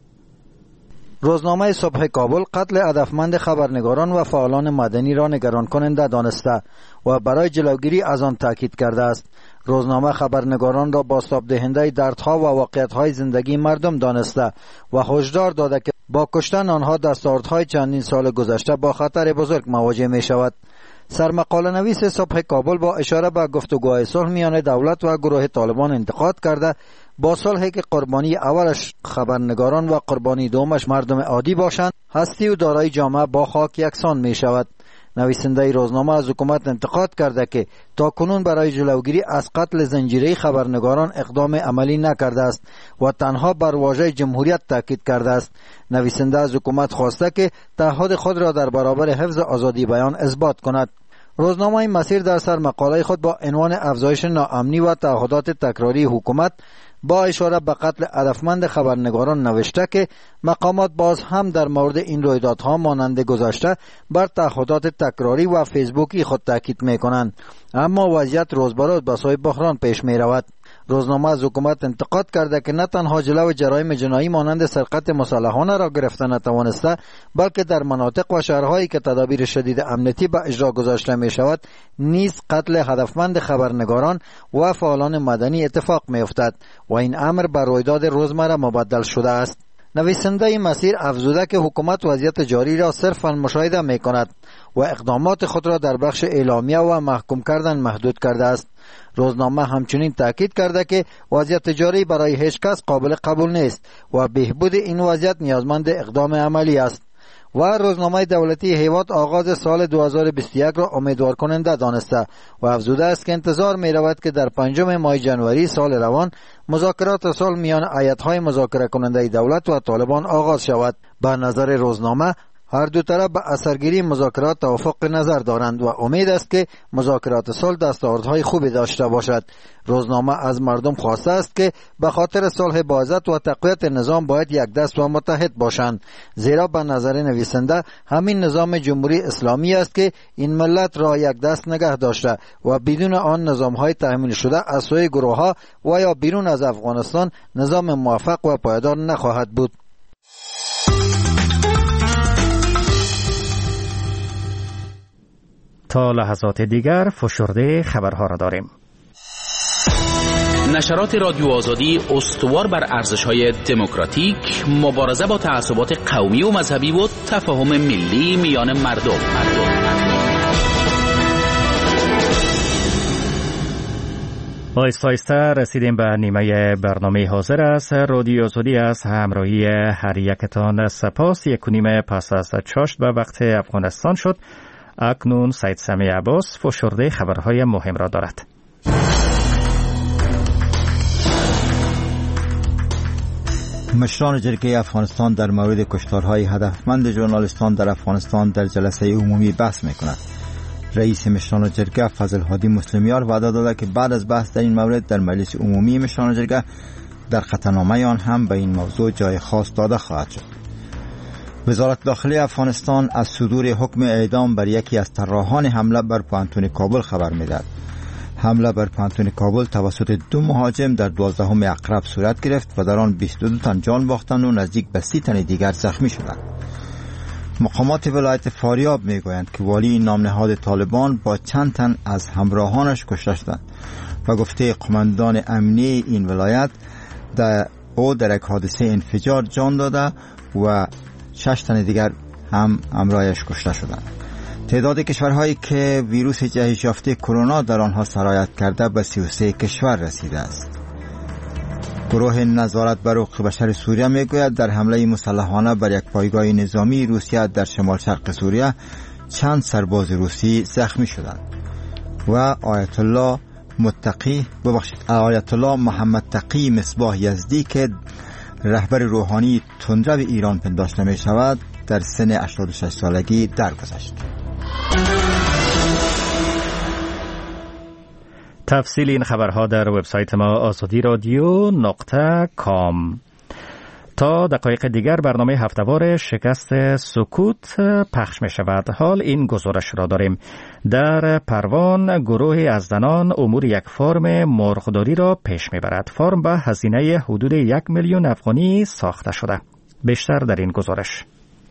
روزنامه صبح کابل قتل هدفمند خبرنگاران و فعالان مدنی را نگران کننده دانسته و برای جلوگیری از آن تاکید کرده است. روزنامه خبرنگاران را بازتاب دهنده دردها و واقعیت‌های زندگی مردم دانسته و هشدار داده که با کشتن آنها دستاوردهای چندین سال گذشته با خطر بزرگ مواجه می شود. سرمقاله نویس صبح کابل با اشاره به گفتگوهای صلح میان دولت و گروه طالبان انتقاد کرده با صلحی که قربانی اولش خبرنگاران و قربانی دومش مردم عادی باشند، هستی و دارایی جامعه با خاک یکسان می شود. نویسنده روزنامه از حکومت انتقاد کرده که تا کنون برای جلوگیری از قتل زنجیره خبرنگاران اقدام عملی نکرده است و تنها بر واژه جمهوریت تاکید کرده است. نویسنده از حکومت خواسته که تعهد خود را در برابر حفظ آزادی بیان اثبات کند. روزنامه مسیر در سر مقاله خود با عنوان افزایش ناامنی و تعهدات تکراری حکومت با اشاره به قتل هدفمند خبرنگاران نوشته که مقامات باز هم در مورد این رویدادها مانند گذشته بر تعهدات تکراری و فیسبوکی خود تاکید می‌کنند، اما وضعیت روز به روز به سوی بحران پیش می‌رود. روزنامه از حکومت انتقاد کرده که نه تنها جلو جرایم جنایی مانند سرقت مسلحانه را گرفته نتوانسته، بلکه در مناطق و شهرهایی که تدابیر شدید امنیتی به اجرا گذاشته می شود نیز قتل هدفمند خبرنگاران و فعالان مدنی اتفاق می افتد و این امر بر رویداد روزمره مبدل شده است. نویسنده مسیر افزوده که حکومت وضعیت جاری را صرفاً مشاهده می کند و اقدامات خود را در بخش اعلامیه و محکوم کردن محدود کرده است. روزنامه همچنین تاکید کرده که وضعیت جاری برای هیچ کس قابل قبول نیست و بهبود این وضعیت نیازمند اقدام عملی است. و روزنامه دولتی هیواد آغاز سال دو هزار و بیست و یک را امیدوار کننده دانسته و افزوده است که انتظار می رود که در پنجم ماه ژانویه سال روان مذاکرات صلح میان هیئت‌های مذاکره کننده دولت و طالبان آغاز شود. به نظر روزنامه هر دو طرف به اثرگیری مذاکرات توافق نظر دارند و امید است که مذاکرات صلح دستاوردهای خوبی داشته باشد. روزنامه از مردم خواسته است که به خاطر صلح با عزت و تقویت نظام باید یک دست و متحد باشند، زیرا به نظر نویسنده همین نظام جمهوری اسلامی است که این ملت را یک دست نگه داشته و بدون آن نظامهای تأمین شده از سوی گروه‌ها و یا بیرون از افغانستان نظام موفق و پایدار نخواهد بود. تا لحظات دیگر فشرده خبرها را داریم. نشرات رادیو آزادی استوار بر ارزش‌های دموکراتیک، مبارزه با تعصبات قومی و مذهبی و تفاهم ملی میان مردم. آیسته آیسته رسیدیم به نیمه برنامه حاضر است. رادیو آزادی از همراهی هر یکتان سپاس. یک و نیم پس از چاشت به وقت افغانستان شد. اکنون سید سمی عباس فشرده خبرهای مهم را دارد. مشران جرگه افغانستان در مورد کشتارهای هدفمند ژورنالیستان در افغانستان در جلسه عمومی بحث می‌کند. رئیس مشران جرگه فضل هادی مسلمیار وعده داده که بعد از بحث در این مورد در مجلس عمومی مشران جرگه در قطعنامه آن هم به این موضوع جای خاص داده خواهد شد. وزارت داخلی افغانستان از صدور حکم اعدام بر یکی از طراحان حمله بر پوهنتون کابل خبر می‌دهد. حمله بر پوهنتون کابل توسط دو مهاجم در دوازدهم اقرب صورت گرفت و در آن بیست و دو تن جان باختند و نزدیک به سی تن دیگر زخمی شدند. مقامات ولایت فاریاب میگویند که والی نام نهاد طالبان با چند تن از همراهانش کشته شدند و گفته قماندان امنی این ولایت در او در یک حادثه انفجار جان داده و شش تن دیگر هم همراهش کشته شدند. تعداد کشورهایی که ویروس جهش یافته کرونا در آنها سرایت کرده به سی و سه کشور رسیده است. گروه نظارت بر حقوق بشر سوریه میگوید در حمله مسلحانه بر یک پایگاه نظامی روسیه در شمال شرق سوریه چند سرباز روسی زخمی شدند و آیت الله متقی ببخشید آیت الله محمد تقی مصباح یزدی که رهبر روحانی تندرو ایران پنداشته می شود در سن هشتاد و شش سالگی درگذشت. تفصیل این خبرها در وبسایت ما آزادی رادیو نقطه کام. تا دقایق دیگر برنامه هفتهوار شکست سکوت پخش می شود. حال این گزارش را داریم. در پروان گروه از زنان امور یک فارم مرغداری را پیش می برد. فارم به هزینه حدود یک میلیون افغانی ساخته شده. بیشتر در این گزارش.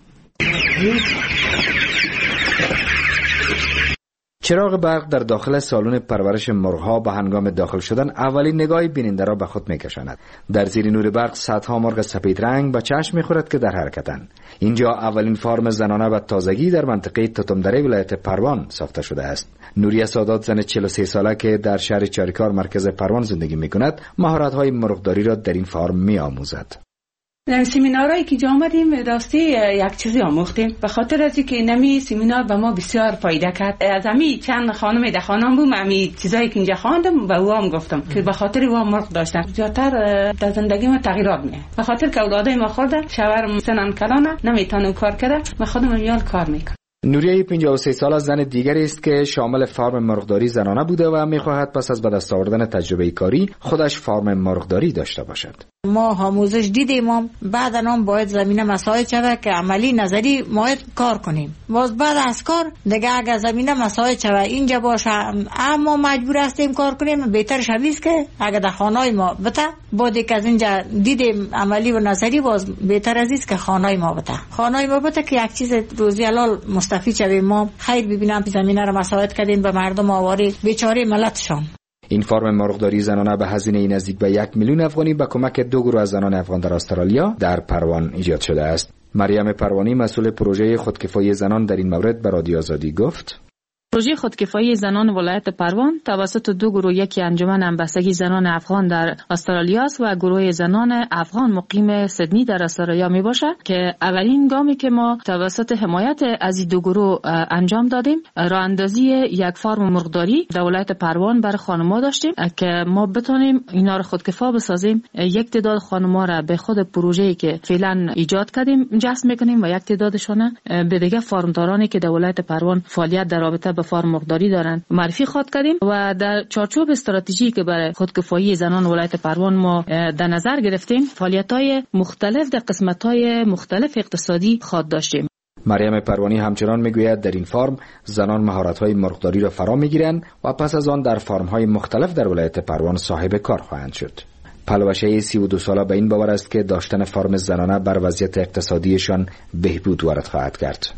چراغ برق در داخل سالن پرورش مرغ‌ها به هنگام داخل شدن اولین نگاه بیننده را به خود می‌کشاند. در زیر نور برق صدها مرغ سپید رنگ به چشم می‌خورد که در حرکتند. اینجا اولین فارم زنانه به تازگی در منطقه توتمدره ولایت پروان ساخته شده است. نوریه سادات زن چهل و سه ساله که در شهر چاریکار مرکز پروان زندگی می‌کند، مهارت‌های مرغداری را در این فارم می‌آموزد. در سمینارهایی که جا آمدیم راستی یک چیزی آموختیم، به خاطر از اینکه نمی سمینار به ما بسیار فایده کرد. از امی چند خانم در خانم بوم امی چیزایی که اینجا خواندم و او هم گفتم که به خاطر او مرغ داشتم زیادتر در زندگی ما تغییرات میاد. به خاطر که اولادای ما خورده شوهرم سنن کلانه نمیتونه کار کنه، من خودم میال کار میکنم. نوریه پنجاه و سه ساله زن دیگری است که شامل فارم مرغداری زنانه بوده و میخواهد پس از به دست آوردن تجربه کاری خودش فارم مرغداری داشته باشد. ما آموزش دیدیم، بعد هم باید زمینه مسائل چه که عملی نظری باید کار کنیم. باز بعد از کار دیگه اگر زمینه مسائل چه اینجا باشه اما مجبور هستیم کار کنیم، بهتر شویست که اگر در خانه ما بته بعد که از اینجا دیدیم عملی و نظری باز بهتر از است که خانه ما بته خانه ما بته که یک چیز روزی حلال مستفید شویم. ما خیر ببینم زمینه رو مساعد کردیم به مردم آواره بیچاره ملتشان. این فرم مرغداری زنانه به هزینه نزدیک به یک میلیون افغانی به کمک دو گروه از زنان افغان در استرالیا در پروان ایجاد شده است. مریم پروانی مسئول پروژه خودکفایی زنان در این مورد به رادیو آزادی گفت: پروژه خودکفایی زنان ولایت پروان توسط دو گروه، یکی انجمن همبستگی زنان افغان در استرالیا است و گروه زنان افغان مقیم سیدنی در استرالیا می باشد که اولین گامی که ما توسط حمایت از این دو گروه انجام دادیم راه اندازی یک فارم مرغداری در ولایت پروان بر خانم‌ها داشتیم که ما بتونیم اینا رو خودکفا بسازیم. یک تعداد خانم‌ها را به خود پروژه‌ای که فعلا ایجاد کردیم جذب می‌کنیم و یک تعدادشون به دیگه فارمدارانی که در ولایت پروان فعالیت در رابطه به فارم مرغداری دارند معرفی خود کردیم و در چارچوب استراتژی که برای خودکفایی زنان ولایت پروان ما در نظر گرفتیم فعالیت‌های مختلف در قسمت‌های مختلف اقتصادی خود داشتیم. مریم پروانی همچنان میگوید در این فارم زنان مهارت‌های مرغداری را فرا میگیرند و پس از آن در فارم‌های مختلف در ولایت پروان صاحب کار خواهند شد. پلوشه سی و دو ساله به این باور است که داشتن فارم زنانه بر وضعیت اقتصادیشان بهبود وارد خواهد کرد.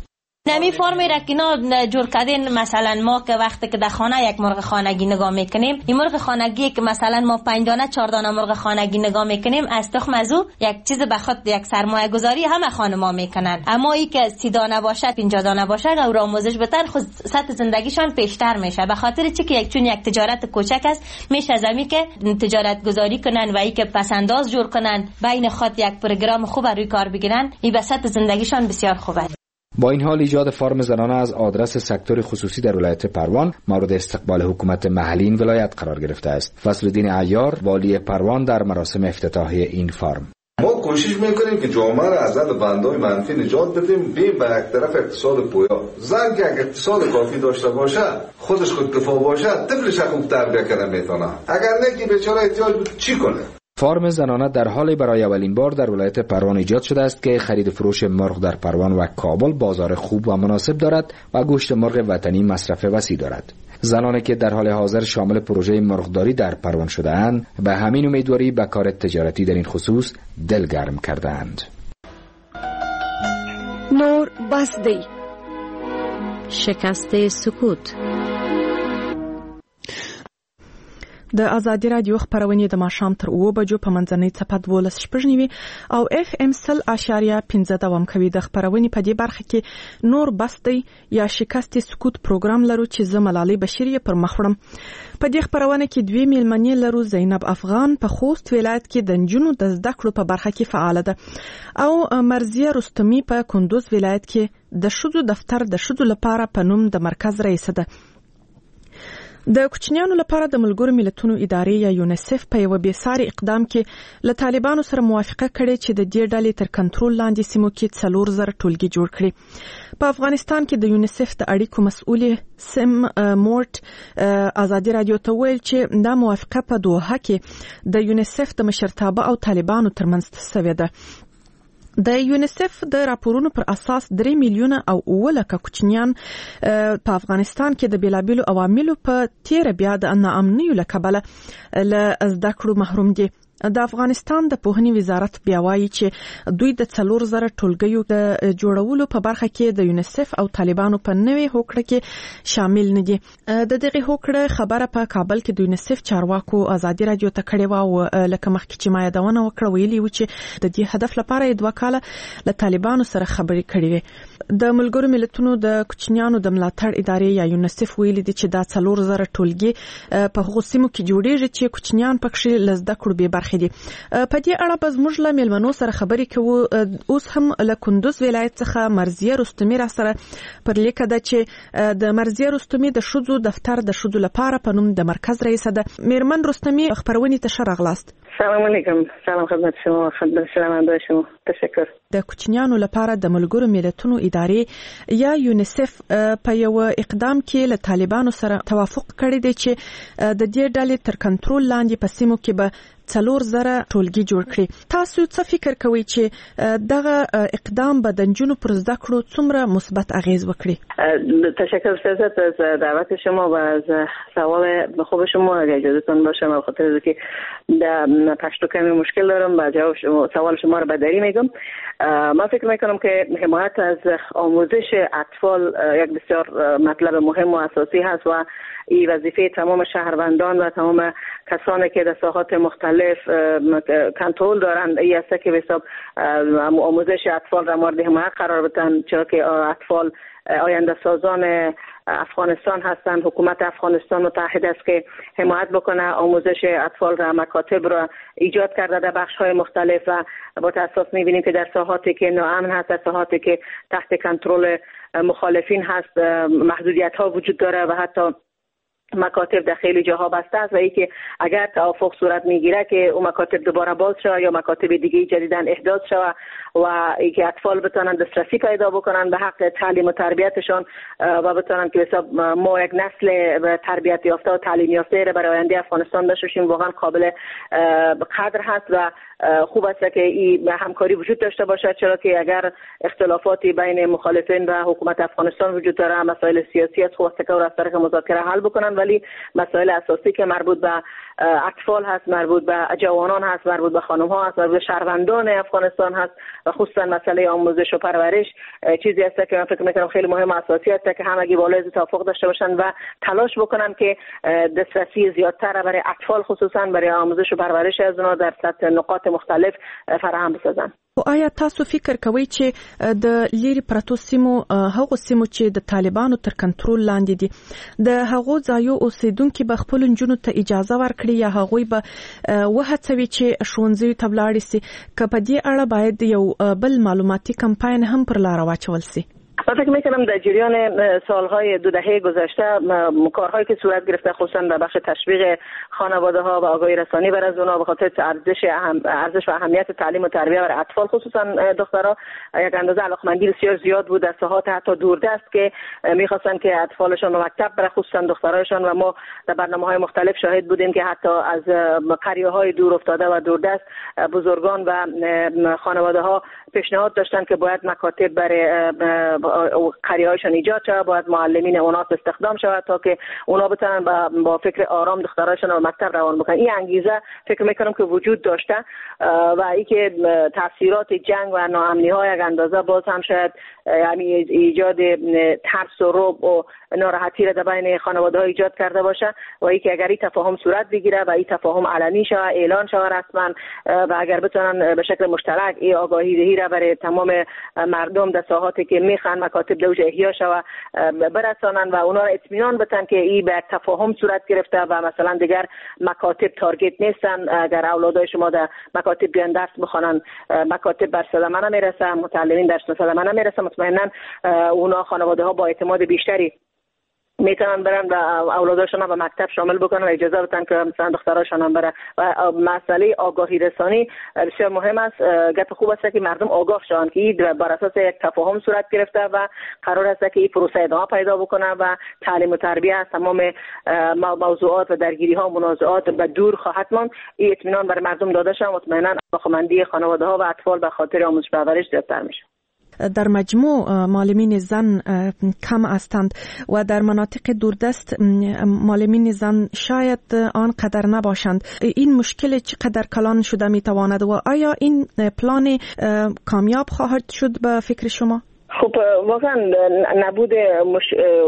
نمی فرمی را که اینا جور کردین. مثلا ما که وقتی که در خانه یک مرغ خانگی نگاه میکنیم، این مرغ خانگی که مثلا ما پنج دانه چهار دانه مرغ خانگی نگاه میکنیم، از تخم از او یک چیز به خود یک سرمایه گذاری همه خانم‌ها میکنن. اما ای که سی دانه باشه پنجاه دانه باشه او را آموزش بدن، خود سطح زندگیشان بیشتر میشه. به خاطر چی که یک چون یک تجارت کوچک است، میشه از امی که تجارت گذاری کنن و ای که پسنداز جور کنن، بین خود یک پروگرام خوب روی کار بگیرن، این به سطح زندگیشان بسیار خوبه. با این حال ایجاد فارم زنانه از آدرس سکتور خصوصی در ولایت پروان مورد استقبال حکومت محلی این ولایت قرار گرفته است. فضلالدین عیار والی پروان در مراسم افتتاحیه این فارم: ما کوشش میکنیم که جامعه را از زد بندهای منفی نجات بدیم، بیم به یک طرف اقتصاد پویا. زن که اگر اقتصاد کافی داشته باشه، خودش خود کفا باشه، طفلش خوب تربیت کنه میتونه. اگر نه که بیچاره احتیاج بود چی کنه؟ فارم زنانه در حال برای اولین بار در ولایت پروان ایجاد شده است که خرید و فروش مرغ در پروان و کابل بازار خوب و مناسب دارد و گوشت مرغ وطنی مصرف وسیع دارد. زنانی که در حال حاضر شامل پروژه مرغداری در پروان شده اند به همین امیدواری به کار تجارتی در این خصوص دلگرم کردند. نور بسدی شکست سکوت. د ازادي رادیو خبرونه د ماښام تر اوه بجو په منځنۍ څپه دولس شپږ نیوي او اف ام سل اشاریه پنځه دوام کوي. د خبرونې په دې برخه کې نور بستی یا شکست سکوت پروګرام لرو چې زه ملالۍ بشیر پر مخ وړم. په دې خبرونه کې دوی میلمنې لرو. زینب افغان په خوست ولایت کې د نجونو د زده کړو په برخه کې فعال ده او مرزیه رستمی په کندوز ولایت کې د ښځو دفتر د ښځو لپاره په نوم د مرکز رئیس ده. د کوچنیانو لپاره د ملګرو ملتونو ادارې یا یونیسف په یو بیساري اقدام کې له طالبانو سره موافقه کړې چې د دې ډلې تر کنټرول لاندې سیمو کې څلور زره ټولګي جوړ کړي. په افغانستان کې د یونیسف د اړیکو مسؤل سم مورت ازادي رادیو ته ویل چې دا موافقه په دوحه کې د یونیسف د مشرتابه او طالبانو ترمنځ شوې ده. د یونیسف د راپورونو پر اساس درې میلیونه او اوه لکه کوچنیان په افغانستان کې د بیلابیلو عواملو په تیر بیا د ناامنیو له کبله له زده کړو محروم دي. د افغانستان د پوهنې وزارت بیا وایي چې دوی د څلور زره ټولګیو د جوړولو په برخه کې د یونیسف او طالبانو په نوې هوکړه کې شامل نه دي. د دغه هوکړه خبره په کابل کې د یونیسف چارواکو ازادي رادیو ته کړې و او لکه مخکې چې ما یادونه وکړه ویلي و چې د دې هدف لپاره یې دوه کاله له طالبانو سره خبرې کړې وې. د ملګرو ملتونو د کوچنیانو د ملاتړ ادارې یا یونیسف ویلي دي چې دا څلور زره ټولګي په هغو سیمو کې جوړېږي چې کوچنیان پکې له زده کړو بې برخې دي. په دې اړه به زموږ له میلمنو سره خبرې کوو. اوس هم له کندوز ولایت څخه مرزیه رستمی را سره پر لیکه ده چې د مرزیه رستمی د ښځو دفتر د ښځو لپاره په نوم د مرکز رئیسه ده. میرمن رستمی خبرونې ته ښه راغلاست. سلام علیکم. سلام خدمت شما، خدمت شنونده‌های شما. تشکر. د کوچنیانو لپاره د ملګرو ملتونو ادارې یا یونیسف په یو اقدام کې له طالبانو سره توافق کړی دی چې د دې ډلې تر کنټرول لاندې په سیمو کې به څلور زره ټولګي جوړ کړي. تاسو څه فکر کوئ چې دغه اقدام به د نجونو پر زده کړو څومره مثبت اغیز وکړي؟ تشکر سیاست از دعوت شما و از سوال خوب شما. اگر اجازهتون باشه من خاطر اینکه در پشتو کمی مشکل دارم و جواب شما سوال شما رو بدری میگم. من فکر میکنم که حمایت از آموزش اطفال یک بسیار مطلب مهم و اساسی هست و این وظیفه تمام شهروندان و تمام کسانی که در ساحات مختلف کنترل دارند این است که به حساب آموزش اطفال را مورد حمایت قرار بدن، چرا که اطفال آینده سازان افغانستان هستند. حکومت افغانستان متحد است که حمایت بکنه آموزش اطفال را، مکاتب را ایجاد کرده در بخش های مختلف و با تاسف میبینیم که در ساحاتی که ناامن هست، در ساحاتی که تحت کنترل مخالفین هست، محدودیت ها وجود داره و حتی مکاتب در خیلی جاها بسته است و ای که اگر توافق صورت میگیره که اون مکاتب دوباره باز شود یا مکاتب دیگه جدیداً احداث شود و ای که اطفال بتونن دسترسی پیدا بکنن به حق تعلیم و تربیتشان و بتونن که حساب ما یک نسل تربیت یافته و تعلیم یافته را برای آینده افغانستان داشته باشیم واقعا قابل قدر هست و خوب است که این همکاری وجود داشته باشد، چرا که اگر اختلافاتی بین مخالفین و حکومت افغانستان وجود داره مسائل سیاسی است، خوب است که از طریق مذاکره حل بکنن، ولی مسائل اساسی که مربوط به اطفال هست، مربوط به جوانان هست، مربوط به خانم ها هست، مربوط به شهروندان افغانستان هست و خصوصا مسئله آموزش و پرورش چیزی است که من فکر میکنم خیلی مهم و اساسی است که همگی بالای توافق داشته باشن و تلاش بکنن که دسترسی زیادتر برای اطفال خصوصا برای آموزش و پرورش از اونها در سطح نقاط مختلف فراهم بسازن. آیا تاسو فکر کوئ چې د لیري پرتو سیمو هغو سیمو چې د طالبانو تر کنټرول لاندې دي د هغو ځایو اوسیدونکو به خپل نجونو ته اجازه ورکړي یا هغوی به وهڅوي چې ښوونځیو ته ولاړ شي؟ که په دې اړه باید یو بل معلوماتي کمپاین هم پر لار واچول شي. من فکر میکنم در جریان سالهای دو دهه گذشته کارهایی که صورت گرفته خصوصا در بخش تشویق خانواده ها و آگاهی رسانی بر از اونها به خاطر ارزش اهم ارزش و اهمیت تعلیم و تربیت برای اطفال خصوصا دخترها یک اندازه علاقمندی بسیار زیاد بود در ساحات حتی دوردست که میخواستن که اطفالشون به مکتب بره خصوصا دخترایشان و ما در برنامه‌های مختلف شاهد بودیم که حتی از قریه‌های دور افتاده و دوردست بزرگان و خانواده ها پیشنهاد داشتن که باید مکاتب برای قریه‌هایشان ایجاد شود، باید معلمین اوناس استخدام شود تا که اونا بتونن با, با فکر آرام دخترایشان رو مکتب روان بکنن. این انگیزه فکر میکنم که وجود داشته و ای که تاثیرات جنگ و ناامنی‌های یک اندازه باز هم شاید یعنی ایجاد ترس و رعب و ناراحتی را در بین خانواده‌ها ایجاد کرده باشه و ای که اگر این تفاهم صورت بگیره و این تفاهم علنی شه، اعلان شه رسما و اگر بتونن به شکل مشترک این آگاهی دهی را برای تمام مردم در ساحاتی که میخوان مکاتب دوج احیا شه و برسانن و اونا را اطمینان بدن که این به تفاهم صورت گرفته و مثلا دیگر مکاتب تارگت نیستن. اگر اولادای شما در مکاتب بیان درس بخونن مکاتب بر صدمه نمیرسه، متعلمین درس صدمه نمیرسه، مطمئنا اونا خانواده ها با اعتماد بیشتری میتونن برن و اولاداشون هم به مکتب شامل بکنن و اجازه بدن که مثلا دختراشون هم برن. و مسئله آگاهی رسانی بسیار مهم است. گپ خوب است که مردم آگاه شوند که این بر اساس یک تفاهم صورت گرفته و قرار است که این پروسه ادامه پیدا بکنه و تعلیم و تربیت از تمام موضوعات و درگیری ها و منازعات به دور خواهد ماند. این اطمینان برای مردم داده شد، مطمئنا علاقه‌مندی خانواده ها و اطفال به خاطر آموزش و پرورش زیادتر میشه. در مجموع معلمین زن کم هستند و در مناطق دوردست معلمین زن شاید آنقدر نباشند. این مشکل چقدر کلان شده میتواند و آیا این پلان کامیاب خواهد شد به فکر شما؟ خب واقعا نبود مش...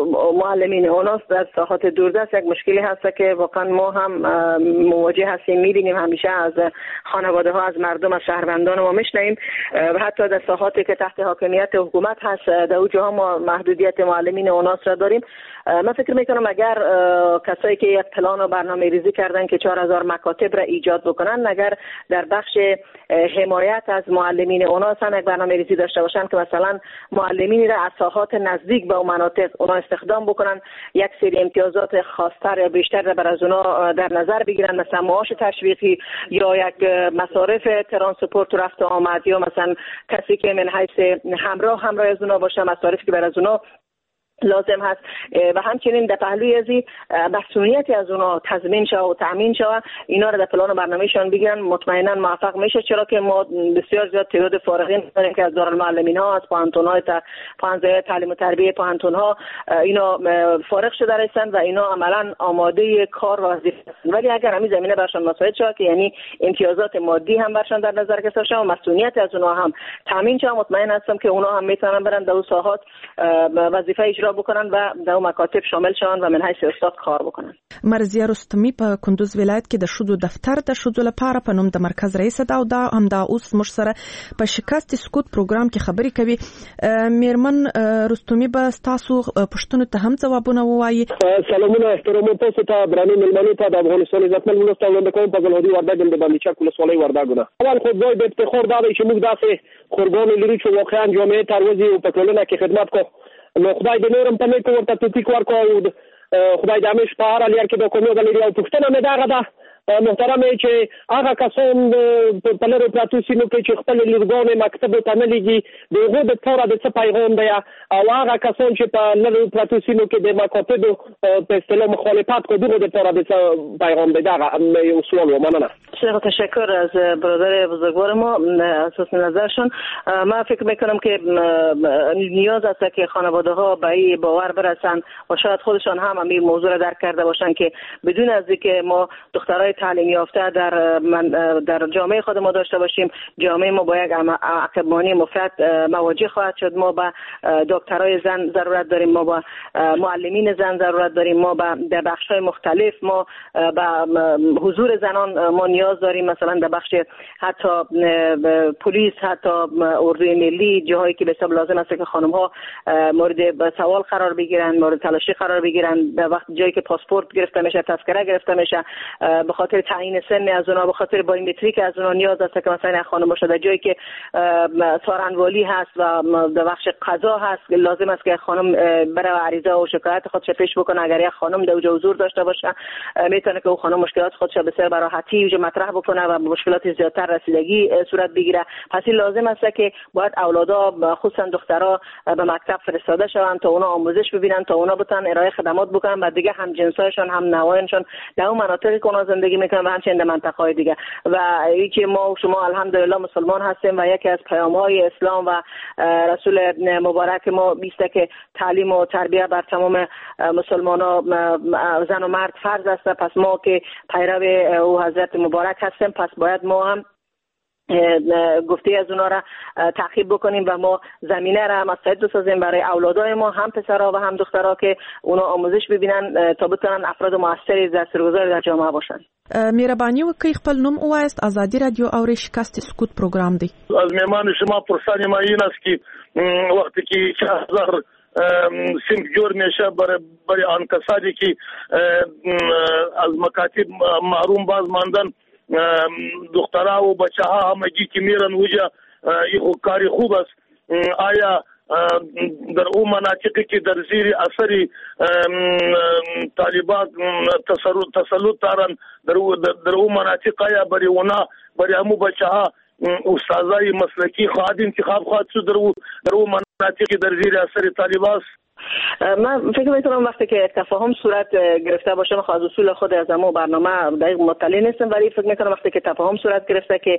معلمین اوناس در ساحات دوردست یک مشکلی هست که واقعا ما هم مواجه هستیم، میبینیم همیشه از خانواده ها، از مردم، از شهروندان ما میشنیم و حتی در ساحاتی که تحت حاکمیت حکومت هست در اونجا ما محدودیت معلمین اوناس را داریم. من فکر میکنم اگر کسایی که یک پلان و برنامه ریزی کردن که چهار هزار مکاتب را ایجاد بکنن، اگر در بخش حمایت از معلمین اوناس هم یک برنامه ریزی داشته باشن که مثلا معلمین را از ساحات نزدیک به مناطق اونا استخدام بکنن، یک سری امتیازات خاص‌تر یا بیشتر را بر از اونا در نظر بگیرن، مثلا معاش تشویقی یا یک مصارف ترانسپورت و رفت و آمد یا مثلا کسی که من حیث همراه همراه از اونا باشه، مصارفی که بر از اونا لازم هست و همچنین در پهلوی ازی مسئولیتی از اونا تضمین شود و تامین شود، اینا رو در پلان و برنامه‌شان بگیرن، مطمئنا موفق میشه. چرا که ما بسیار زیاد تعداد فارغین داریم که از دارالمعلمین ها، از پانتون‌های پانزده تعلیم و تربیت پانتون‌ها اینا فارغ شده هستند و اینا عملاً آماده کار و وظیفه هستند. ولی اگر همین زمینه برشان مساعد شود که یعنی امتیازات مادی هم برشان در نظر گرفته شود و مسئولیت از اونها هم تامین شود، مطمئن هستم که اونها هم میتونن برن در اون ساحات وظیفه اجرا بکنن و در مکاتب شامل شون و من حیث استاد کار بکنن. مرزیه رستمی په کندوز ولایت کې د شودو دفتر د شودو لپاره په نوم د مرکز رئیس دا او دا هم دا اوس مش سره په شکست سکوت پروګرام کې خبرې کوي. میرمن رستمی به تاسو پښتنو ته هم ځوابونه ووایي. سلامونه احترام تاسو ته برانی ملمنو ته د افغانستان عزتمن ولسمشر وړاندې کوم په ګلهدي وردګم د باندې ولسوالۍ وردګونه. اول خو دوی د افتخار دا دی چې موږ داسې قربان لري چې واقعا جامعه ترویج او په ټولنه کې خدمت کوو. نو خدای دې نورم په نیکو ورته توفیق ورکړي او خدای دې همیشه په هر لار کې د کومه غلري او پښتنه مې داغه ده محترمه چې هغه کسان په لرو پراتو سیمو کې چې خپل لورګانې مکتب ته نه لګي دغه د تور د څه پیغام دی او هغه کسان چې په لرو پراتو سیمو کې د مکاتب په اصطلاح مخالفت کوي دغه د تور د څه پیغام دی. دا یو سوال و. مننه. بسیار تشکر از برادر بزرگوار ما اساس نظرشون. من فکر میکنم که نیاز است که خانواده ها به این باور برسن و شاید خودشان هم این موضوع را درک کرده باشن که بدون از اینکه ما دخترای تعلیم یافته در در جامعه خود ما داشته باشیم، جامعه ما با یک عقبمانی مفرط مواجه خواهد شد. ما با دکترای زن ضرورت داریم، ما با معلمین زن ضرورت داریم، ما با در بخش‌های مختلف ما با حضور زنان ما نیاز داریم. مثلا در بخش حتی پلیس، حتی اردوی ملی، جاهایی که به حساب لازم است که خانم‌ها مورد سوال قرار بگیرن، مورد تلاشی قرار بگیرن. در وقت جایی که پاسپورت گرفته میشه، تذکره گرفته میشه، به خاطر تعیین سن از اونها، به خاطر بایومتریک از اونها نیاز است که مثلا خانم باشه. در جایی که سارنوالی هست و در بخش قضا هست، لازم است که خانم برای عریضه و شکایت خودش پیش بکنه. اگر یک خانم در اونجا حضور داشته باشه، میتونه که اون خانم مشکلات خودش بسیار به راحتی اونجا مطرح بکنه و مشکلات زیادتر رسیدگی صورت بگیره. پس این لازم است که باید اولادا، خصوصا دخترها، به مکتب فرستاده شوند تا اونا آموزش ببینن، تا اونا بتونن ارائه خدمات بکنن و دیگه هم جنسایشون هم نوایشون در اون مناطقی که اونا زندگی میکنن و همچنین در منطقه‌های دیگه. و اینکه ما و شما الحمدلله مسلمان هستیم و یکی از پیام‌های اسلام و رسول مبارک ما بیسته که تعلیم و تربیت بر تمام مسلمان‌ها، زن و مرد فرض است. پس ما که پیرو او حضرت مبارک هستیم، پس باید ما هم گفته از اونا را تعقیب بکنیم و ما زمینه را مساعد بسازیم برای اولادای ما، هم پسرها و هم دخترها، که اونا آموزش ببینن تا بتونن افراد موثر تاثیرگذار در جامعه باشن. مهرباني وکړئ خپل نوم ووایاست. آزادی رادیو او شکست سکوت پروگرام دی. از مهمان شما پرسانی ما این است که وقتی که هزار سمت جور میشه برای برای آن کسانی که از مکاتب محروم باز ماندن، دخترها و بچه ها همگی که میرن وجه این کاری خوب است. آیا در اون مناطقی که در زیر اثر طالبان تسلط دارن، در اون مناطق آیا برای اونا، برای همو بچه ها استادای مسلکی خواهد انتخاب خواهد شد در اون مناطقی که در زیر اثر طالبان است؟ من فکر میکنم وقتی که تفاهم صورت گرفته باشه، خواهد اصول خود از امو برنامه دقیق مطلع نیستم، ولی فکر میکنم وقتی که تفاهم صورت گرفته که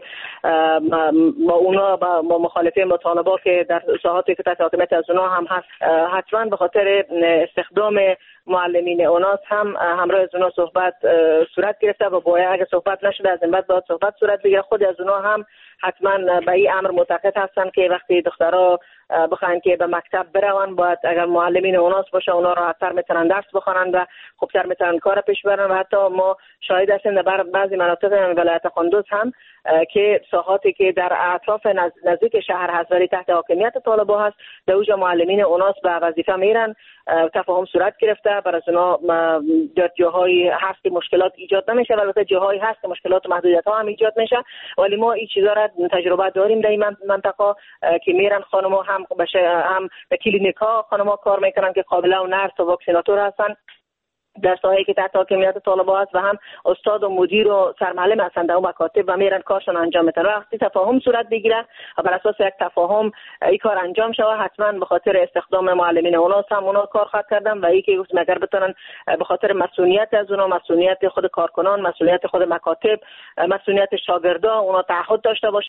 با اونا با مخالفین با طالبا که در ساحاتی که تحت حاکمیت از اونا هم هست، حتما به خاطر استخدام معلمین اوناس هم همراه از اونا صحبت صورت گرفته و باید اگه صحبت نشده از این بعد باید صحبت صورت بگیره. خود از اونا هم حتما به این امر معتقد هستن که وقتی دخترها بخواین که به مکتب برون، باید اگر معلمین اوناس باشه اونا راحت‌تر میتونن درس بخونن و خوبتر میتونن کار پیش ببرن. و حتی ما شاهد هستیم در بعضی مناطق ولایت قندوز هم که ساحاتی که در اطراف نزدیک شهر هست ولی تحت حاکمیت طالبان هست، در اونجا معلمین اوناس به وظیفه میرن. تفاهم صورت گرفته، برای اونا در جاهایی هست که مشکلات ایجاد نمیشه، البته جاهایی هست که مشکلات و محدودیت ها هم ایجاد میشه، ولی ما این چیزا را تجربه داریم در این منطقه که میرن خانم‌ها هم بشه هم به کلینیک ها خانم‌ها کار میکنن که قابله و نرس و واکسیناتور هستن در ساحه‌ای که تحت حاکمیت طالبان است و هم استاد و مدیر و سرمعلم هستند در اون مکاتب و میرن کارشون انجام میدن. وقتی تفاهم صورت بگیره و بر اساس یک تفاهم این کار انجام شود، حتما به خاطر استخدام معلمین اونا هم اونا کار خواهد کردن و اینکه اگر بتونن به خاطر مسئولیت از اونا، مسئولیت خود کارکنان، مسئولیت خود مکاتب، مسئولیت شاگردا اونا تعهد داشته باشه